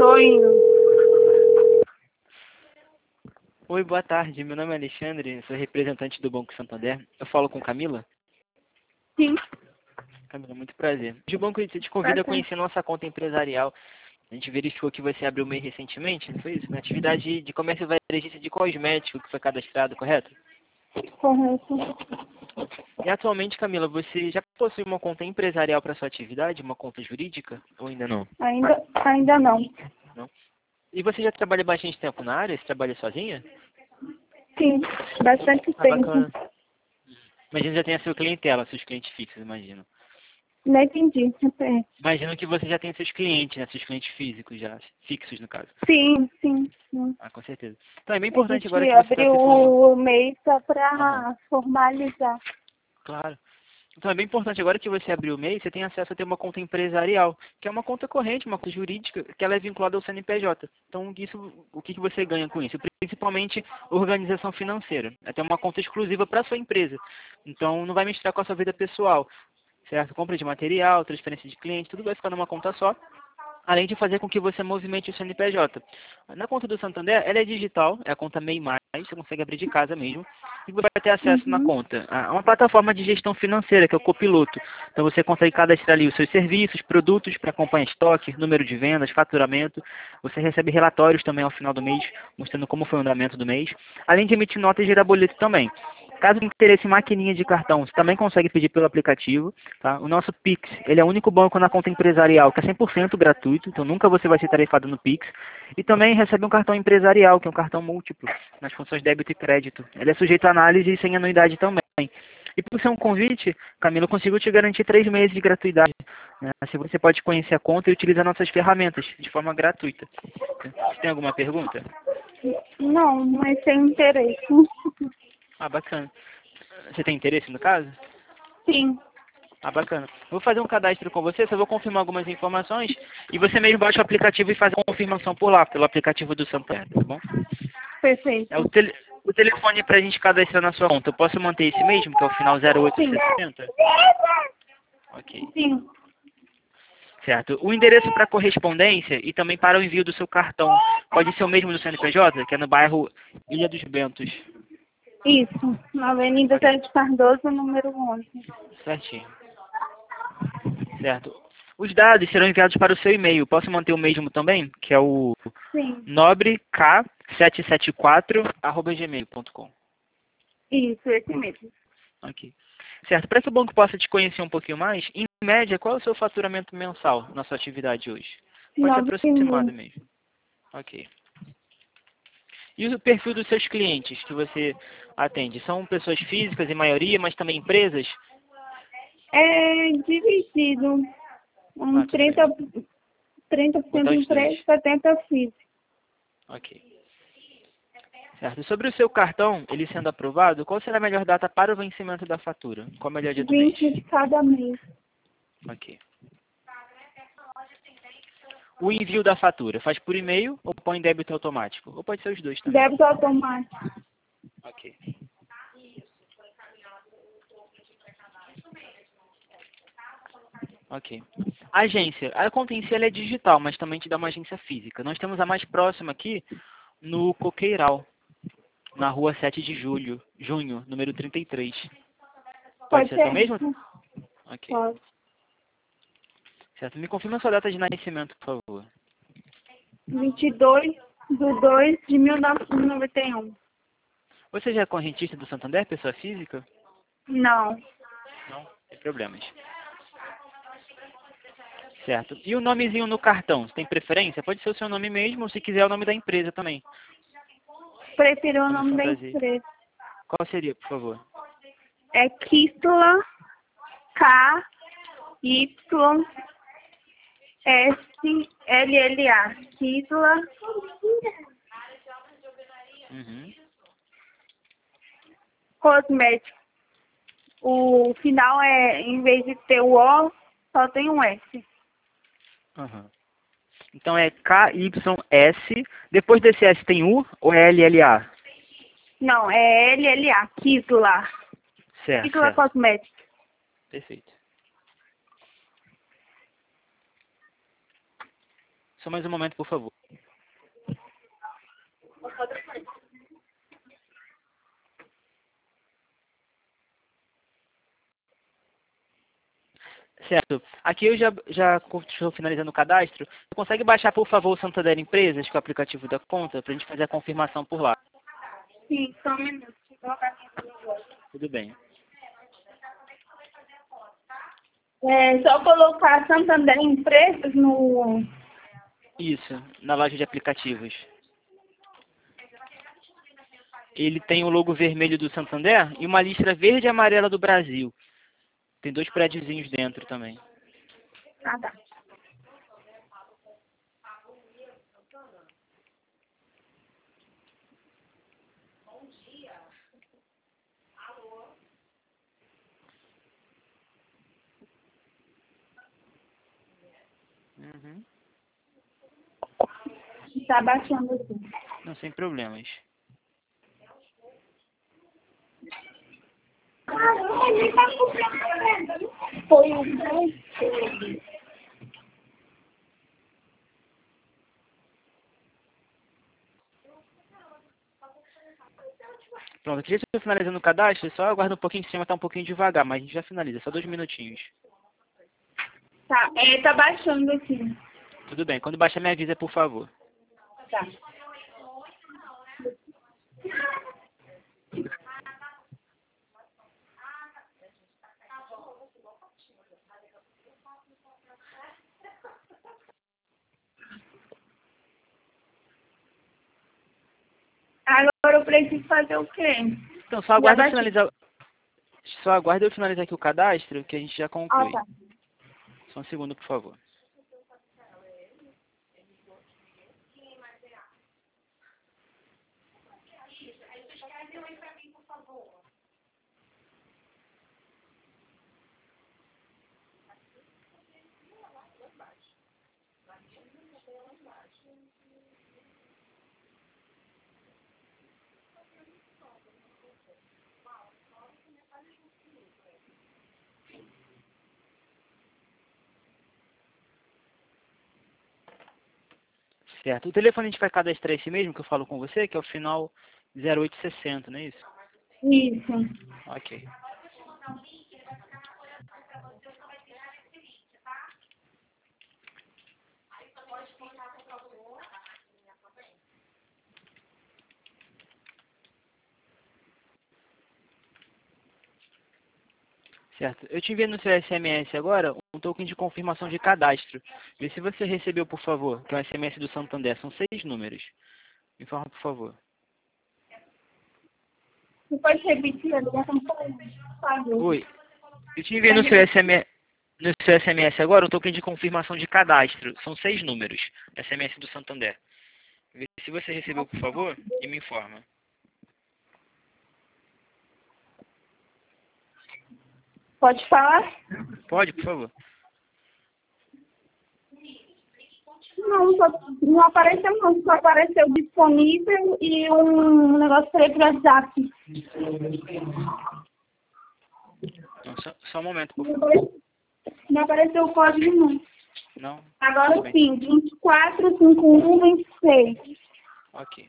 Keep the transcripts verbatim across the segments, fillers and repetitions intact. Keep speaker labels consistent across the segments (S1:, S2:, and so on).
S1: Tô indo.
S2: Oi, boa tarde. Meu nome é Alexandre, sou representante do Banco Santander. Eu falo com Camila?
S1: Sim.
S2: Camila, muito prazer. O banco te convida a
S1: Prazer.
S2: conhecer nossa conta empresarial. A gente verificou que você abriu o M E I recentemente, não foi isso? Na atividade de comércio varejista de cosmético que foi cadastrado, correto?
S1: Correto.
S2: E atualmente, Camila, você já possui uma conta empresarial para sua atividade, uma conta jurídica, ou ainda não?
S1: Ainda, ainda não.
S2: Não? E você já trabalha bastante tempo na área? Você trabalha sozinha?
S1: Sim, bastante
S2: Ah,
S1: tempo.
S2: bacana. Imagino que já tenha sua clientela, seus clientes fixos, imagino.
S1: Não entendi. Repete.
S2: Imagino que você já tem seus clientes, né? Seus clientes físicos já, fixos no caso.
S1: Sim, sim, sim.
S2: Ah, com certeza. Então é bem
S1: A
S2: importante agora
S1: gente
S2: que você está
S1: abriu
S2: se formando.
S1: o M E I só
S2: Aham,
S1: para formalizar.
S2: claro. Então é bem importante agora que você abriu o M E I, você tem acesso a ter uma conta empresarial, que é uma conta corrente, uma conta jurídica, que ela é vinculada ao C N P J. Então isso, o que que você ganha com isso? Principalmente organização financeira. É ter uma conta exclusiva para a sua empresa. Então não vai misturar com a sua vida pessoal, certo? Compra de material, transferência de cliente, tudo vai ficar numa conta só. Além de fazer com que você movimente o C N P J. Na conta do Santander, ela é digital, é a conta M E I mais, você consegue abrir de casa mesmo, e você vai ter acesso na
S1: Uhum.
S2: conta a uma plataforma de gestão financeira, que é o Copiloto. Então você consegue cadastrar ali os seus serviços, produtos para acompanhar estoque, número de vendas, faturamento. Você recebe relatórios também ao final do mês, mostrando como foi o andamento do mês, além de emitir notas e gerar boleto também. Caso tenha interesse em maquininha de cartão, você também consegue pedir pelo aplicativo. Tá? O nosso Pix, ele é o único banco na conta empresarial que é cem por cento gratuito, então nunca você vai ser tarifado no Pix. E também recebe um cartão empresarial, que é um cartão múltiplo, nas funções débito e crédito. Ele é sujeito a análise e sem anuidade também. E por ser um convite, Camila, eu consigo te garantir três meses de gratuidade. Né? Assim você pode conhecer a conta e utilizar nossas ferramentas de forma gratuita. Você tem alguma pergunta?
S1: Não, mas tem interesse.
S2: Ah, bacana. Você tem interesse no caso?
S1: Sim,
S2: Ah, bacana. Vou fazer um cadastro com você, só vou confirmar algumas informações e você mesmo baixa o aplicativo e faz a confirmação por lá, pelo aplicativo do Santander, tá bom? É o,
S1: perfeito.
S2: tele, o telefone para a gente cadastrar na sua conta. Eu posso manter esse mesmo, que é o final zero oito
S1: Sim.
S2: sessenta? Ok.
S1: Sim.
S2: Certo. O endereço para correspondência e também para o envio do seu cartão pode ser o mesmo do C N P J, que é no bairro Ilha dos Bentos.
S1: Isso. Na Avenida
S2: Ok.
S1: Sérgio Cardoso, número onze.
S2: Certinho. Certo. Os dados serão enviados para o seu e-mail. Posso manter o mesmo também? Que é o
S1: Sim.
S2: nobre k sete sete quatro arroba gmail ponto com.
S1: Isso, esse mesmo.
S2: Ok. Certo. Para que o banco possa te conhecer um pouquinho mais, em média, qual é o seu faturamento mensal na sua atividade hoje? Pode ser
S1: Nove
S2: aproximado
S1: mil.
S2: mesmo. Ok. E o perfil dos seus clientes que você atende? São pessoas físicas em maioria, mas também empresas?
S1: É dividido.
S2: Ah,
S1: Um
S2: tudo bem.
S1: trinta, trinta por
S2: Vou dar
S1: cento
S2: os dois.
S1: empresa, setenta por cento físico.
S2: Ok. Certo. Sobre o seu cartão, ele sendo aprovado, qual será a melhor data para o vencimento da fatura? Qual é o melhor dia do mês?
S1: vinte de cada mês.
S2: Ok. O envio da fatura, faz por e-mail ou põe débito automático? Ou pode ser os dois também.
S1: Débito automático.
S2: Ok. Ok. Agência. A conta em si ela é digital, mas também te dá uma agência física. Nós temos a mais próxima aqui no Coqueiral, na rua sete de julho, junho, número trinta e três. Pode
S1: Pode
S2: ser essa
S1: ser?
S2: mesma? Ok.
S1: Pode.
S2: Certo. Me confirma a sua data de nascimento, por favor.
S1: vinte e dois de dois de mil novecentos e noventa e um.
S2: Você já é correntista do Santander, pessoa física?
S1: Não.
S2: Não, sem problemas. Certo. E o nomezinho no cartão, você tem preferência? Pode ser o seu nome mesmo, ou se quiser o nome da empresa também.
S1: Prefiro o
S2: Nome
S1: nome da
S2: fantasia.
S1: empresa.
S2: Qual seria, por favor?
S1: É Kistla K Y S L L A. Kistla
S2: Uhum.
S1: Cosmético. O final é, em vez de ter o O, só tem um S.
S2: Uhum. Então é K Y S. Depois desse S tem U ou é L L A?
S1: Não, é L L A. Kistla.
S2: Certo,
S1: Kistla
S2: certo.
S1: Cosmético.
S2: Perfeito. Só mais um momento, por favor. Certo. Aqui eu já, já estou finalizando o cadastro. Você consegue baixar, por favor, o Santander Empresas, que é o aplicativo da conta, para a gente fazer a confirmação por lá?
S1: Sim, só um minuto. Deixa eu colocar aqui no celular.
S2: Tudo bem.
S1: É só colocar Santander Empresas no...
S2: Isso, na loja de aplicativos. Ele tem o logo vermelho do Santander e uma listra verde e amarela do Brasil. Tem dois prédiozinhos dentro também.
S1: Ah, tá.
S2: Uhum.
S1: Tá baixando aqui.
S2: Não, sem problemas.
S1: Ah, ele tá comprando. Foi o...
S2: Pronto, aqui já estou finalizando o cadastro, só aguarda um pouquinho em cima, tá um pouquinho devagar, mas a gente já finaliza, só dois minutinhos.
S1: Tá, é, tá baixando aqui.
S2: Tudo bem, quando baixar me avisa, por favor.
S1: Tá. Agora eu preciso fazer o quê?
S2: Então, só
S1: Já
S2: aguarda eu
S1: baixei.
S2: finalizar, só aguarda eu finalizar aqui o cadastro, que a gente já
S1: Ah,
S2: conclui.
S1: tá.
S2: Só um segundo, por favor. Certo. O telefone a gente vai cadastrar esse mesmo que eu falo com você, que é o final zero oito sessenta, não é isso?
S1: Isso.
S2: Ok. Certo. Eu te enviei no seu S M S agora um token de confirmação de cadastro. Vê se você recebeu, por favor, que é o S M S do Santander. São seis números. Me informa, por favor.
S1: Você pode repetir a ligação, por favor?
S2: Oi. Eu te enviei no seu S M S, no seu S M S agora um token de confirmação de cadastro. São seis números. S M S do Santander. Vê se você recebeu, por favor, e me informa.
S1: Pode falar?
S2: Pode, por favor.
S1: Não, só, não apareceu não, só apareceu disponível e um negócio para ir para o WhatsApp.
S2: Não, só, só um momento, por
S1: Não
S2: favor.
S1: apareceu, não apareceu o código não.
S2: Não?
S1: Agora
S2: Tudo bem.
S1: sim, vinte e quatro, cinquenta e um, vinte e seis.
S2: Ok.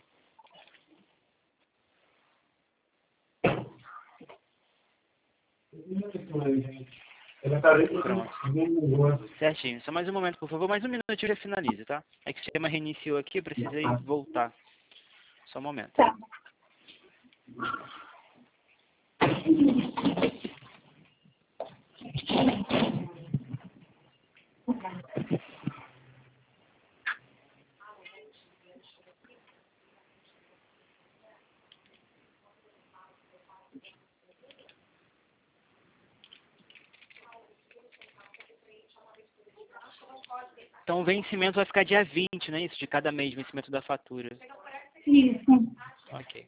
S2: Pronto. Certinho. Só mais um momento, por favor. Mais um minuto e já finaliza, tá? É que o sistema reiniciou aqui, eu precisei voltar. Só um momento.
S1: Tá.
S2: Então o vencimento vai ficar dia vinte, não é isso? De cada mês, vencimento da fatura.
S1: Isso.
S2: Ok.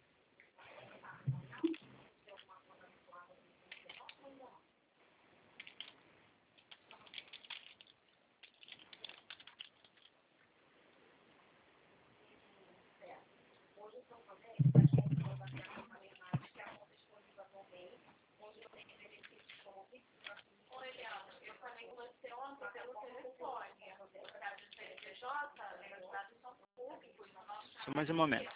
S2: Só mais um momento.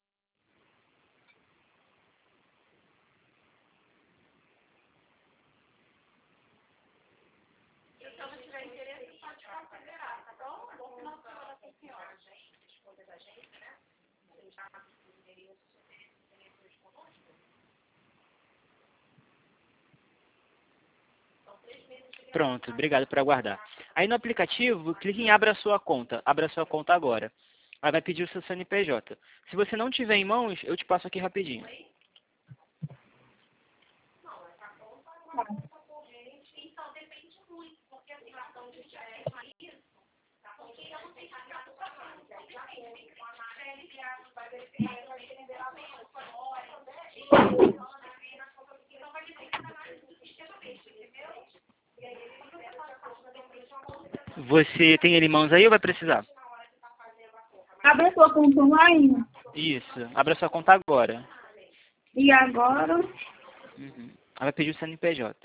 S2: Pronto, obrigado por aguardar. Aí no aplicativo, clique em Abra sua conta. Abra sua conta agora. Aí vai pedir o seu C N P J. Se você não tiver em mãos, eu te passo aqui rapidinho. Você tem ele em mãos aí ou vai precisar?
S1: Abre a sua conta online.
S2: Isso. Abra sua conta agora.
S1: E agora?
S2: Uhum. Aí vai pedir o C N P J.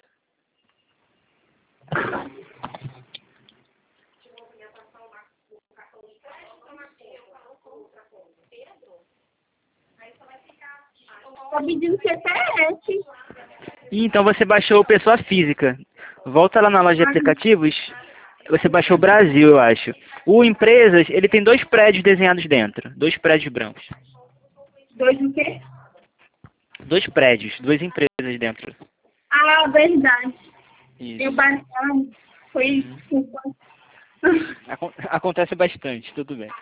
S1: Está pedindo C P F.
S2: E então você baixou o Pessoa Física. Volta lá na loja de aplicativos. Você baixou o Brasil, eu acho. O Empresas, ele tem dois prédios desenhados dentro. Dois prédios brancos.
S1: Dois o quê?
S2: Dois prédios, duas empresas dentro.
S1: Ah, verdade.
S2: Isso.
S1: Eu baixei. Foi desculpa.
S2: Acon- Acontece bastante, tudo bem.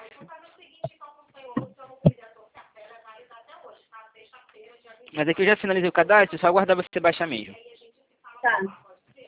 S2: Mas aqui eu já finalizei o cadastro, só aguardar você baixar mesmo.
S1: Tá.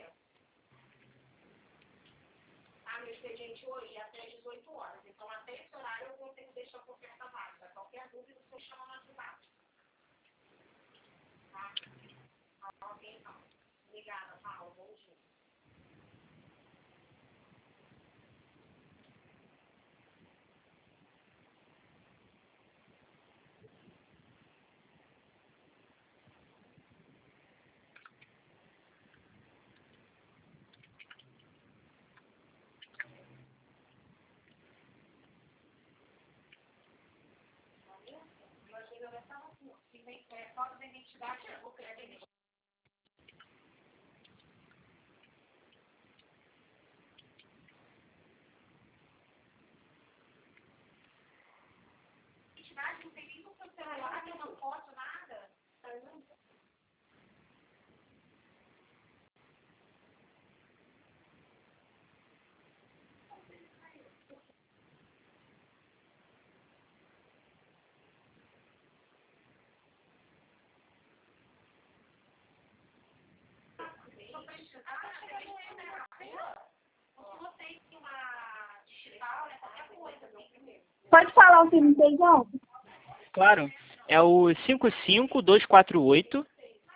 S1: Pode falar o que me fez ontem?
S2: Claro. É o cinco cinco dois quatro oito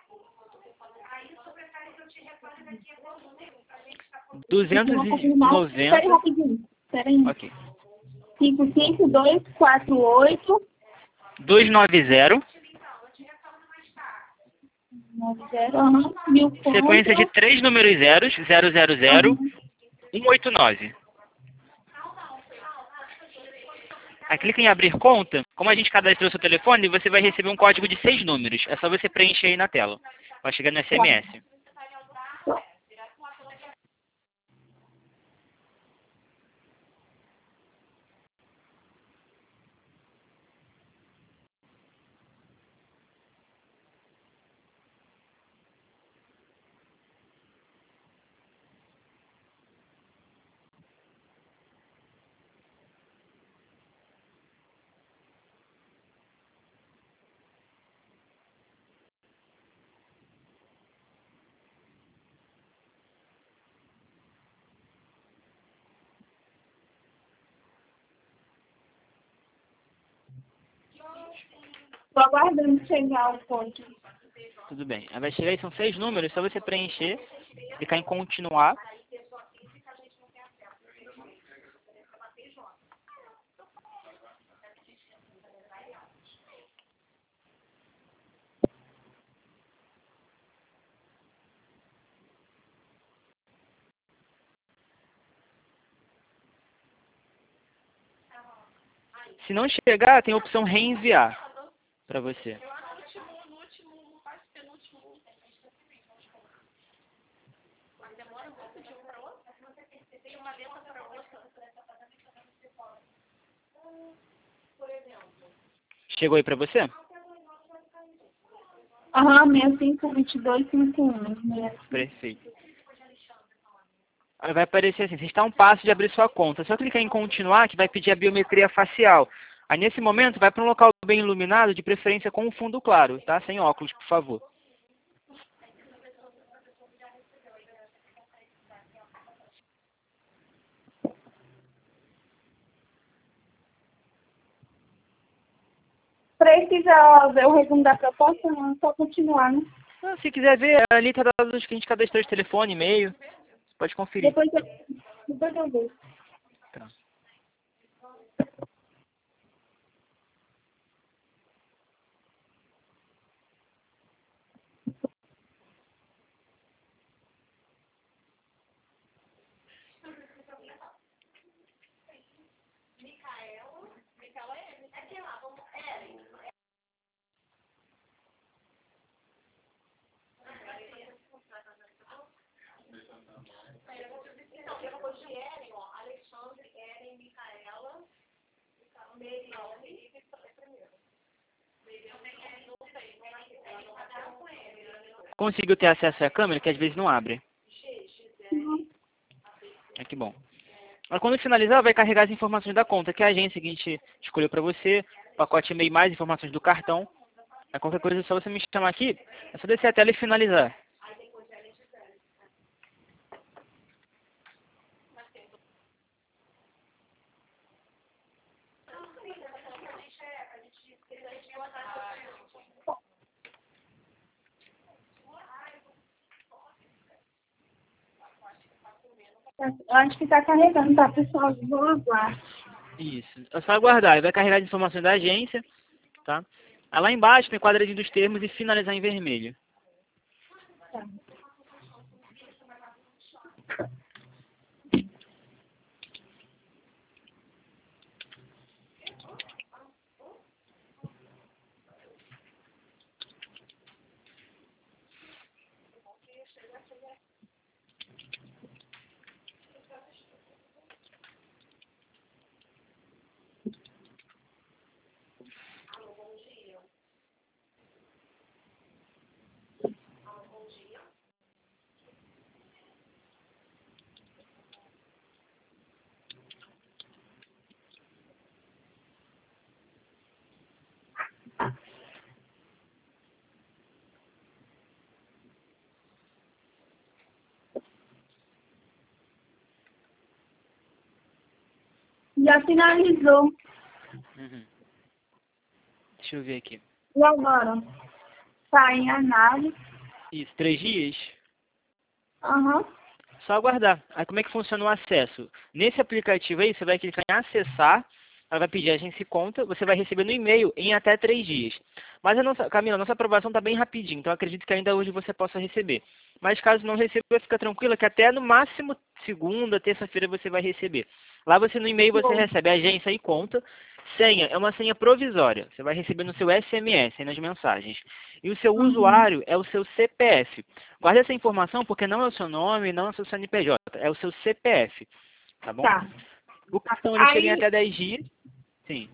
S2: duzentos
S1: Vou
S2: e
S1: confirmar. Espera aí
S2: noventa.
S1: rapidinho. Espera aí.
S2: Ok.
S1: cinco cinco dois quatro oito
S2: duzentos e noventa.
S1: nove zero mil
S2: Sequência de
S1: pontos.
S2: três números zeros, zero zero zero,
S1: Uhum.
S2: cento e oitenta e nove. Aí clica em abrir conta. Como a gente cadastrou seu telefone, você vai receber um código de seis números. É só você preencher aí na tela. Vai chegar no S M S.
S1: Estou aguardando chegar o ponto.
S2: Tudo bem. Aí vai chegar aí, são seis números. É só você preencher, clicar em continuar. Se não chegar, tem a opção reenviar para você. Chegou aí para você?
S1: Aham, sessenta e cinco, vinte e dois, cinquenta e um.
S2: Perfeito. Aí vai aparecer assim, você está a um passo de abrir sua conta. Só clicar em continuar que vai pedir a biometria facial. Aí nesse momento vai para um local bem iluminado, de preferência com um fundo claro, tá? Sem óculos, por favor.
S1: Precisa ver o resumo da proposta? Não, só continuar, né?
S2: Ah, se quiser ver, ali está dado os que a gente cadastrou de telefone, e-mail. Você pode conferir.
S1: Depois eu, depois eu vejo.
S2: Tá. Conseguiu ter acesso à câmera, que às vezes não abre. É que bom. Mas quando finalizar, vai carregar as informações da conta, que é a agência que a gente escolheu para você, pacote e-mail mais informações do cartão. Aí qualquer coisa é só você me chamar aqui, é só descer a tela e finalizar.
S1: Acho que está carregando, tá, pessoal? Vou aguardar.
S2: Isso. É só aguardar. Ele vai carregar as informações da agência, tá? Aí lá embaixo tem o quadradinho dos termos e finalizar em vermelho.
S1: Tá. Já finalizou.
S2: Uhum. Deixa eu ver aqui.
S1: E agora? Tá em análise.
S2: Isso, três dias?
S1: Aham.
S2: Só aguardar. Aí como é que funciona o acesso? Nesse aplicativo aí, você vai clicar em acessar, ela vai pedir agência e conta, você vai receber no e-mail em até três dias. Mas a nossa, Camila, a nossa aprovação está bem rapidinho, então eu acredito que ainda hoje você possa receber. Mas caso não receba, fica tranquila que até no máximo segunda, terça-feira você vai receber. Lá você no e-mail você recebe agência e conta. Senha é uma senha provisória. Você vai receber no seu S M S, aí nas mensagens. E o seu
S1: Uhum.
S2: usuário é o seu C P F. Guarde essa informação porque não é o seu nome, não é o seu C N P J, é o seu C P F. Tá bom?
S1: Tá.
S2: O cartão ele chega em
S1: Aí,
S2: até dez dias. Sim.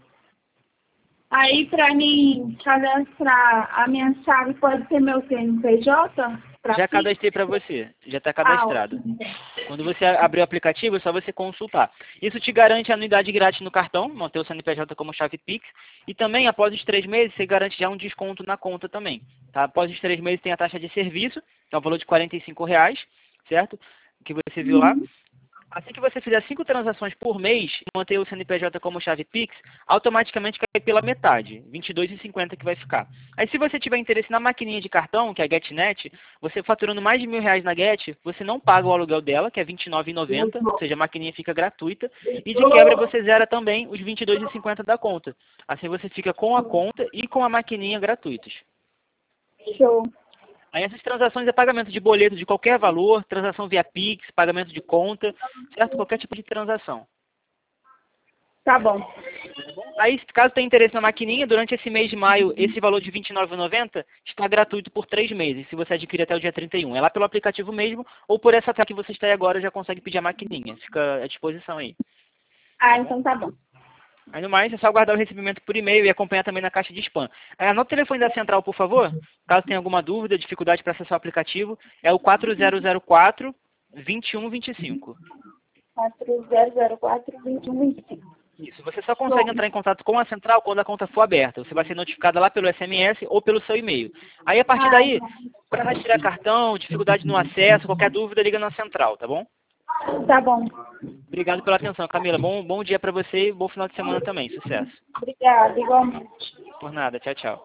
S1: aí para mim cadastrar a minha chave pode ser meu C N P J? Pra
S2: Já
S1: Pix?
S2: cadastrei para você. Já está
S1: Ah,
S2: cadastrado.
S1: ótimo.
S2: Quando você abrir o aplicativo, é só você consultar. Isso te garante anuidade grátis no cartão, manter o C N P J como chave Pix. E também, após os três meses, você garante já um desconto na conta também. Tá? Após os três meses, tem a taxa de serviço, que é o valor de quarenta e cinco reais, certo? Que você viu lá.
S1: Uhum.
S2: Assim que você fizer cinco transações por mês e manter o C N P J como chave Pix, automaticamente cai pela metade, vinte e dois reais e cinquenta centavos que vai ficar. Aí se você tiver interesse na maquininha de cartão, que é a GetNet, você faturando mais de mil reais na Get, você não paga o aluguel dela, que é vinte e nove reais e noventa centavos, ou seja, a maquininha fica gratuita, e de quebra você zera também os vinte e dois reais e cinquenta centavos da conta. Assim você fica com a conta e com a maquininha gratuitos.
S1: Show.
S2: Aí essas transações é pagamento de boleto de qualquer valor, transação via Pix, pagamento de conta, certo? Qualquer tipo de transação.
S1: Tá bom.
S2: Aí, caso tenha interesse na maquininha, durante esse mês de maio, esse valor de vinte e nove reais e noventa centavos está gratuito por três meses, se você adquirir até o dia trinta e um. É lá pelo aplicativo mesmo, ou por essa tela que você está aí agora, já consegue pedir a maquininha. Fica à disposição aí.
S1: Ah, então tá bom.
S2: Aí no mais, é só aguardar o recebimento por e-mail e acompanhar também na caixa de spam. Aí, anota o telefone da central, por favor, caso tenha alguma dúvida, dificuldade para acessar o aplicativo, é o quatro zero zero quatro, vinte e um vinte e cinco.
S1: quatro zero zero quatro, vinte e um vinte e cinco.
S2: Isso, você só consegue entrar em contato com a central quando a conta for aberta. Você vai ser notificada lá pelo S M S ou pelo seu e-mail. Aí, a partir daí, para rastrear cartão, dificuldade no acesso, qualquer dúvida, liga na central, tá bom?
S1: Tá bom.
S2: Obrigado pela atenção, Camila. Bom, bom dia para você e bom final de semana também. Sucesso.
S1: Obrigada, igualmente.
S2: Por nada. Tchau, tchau.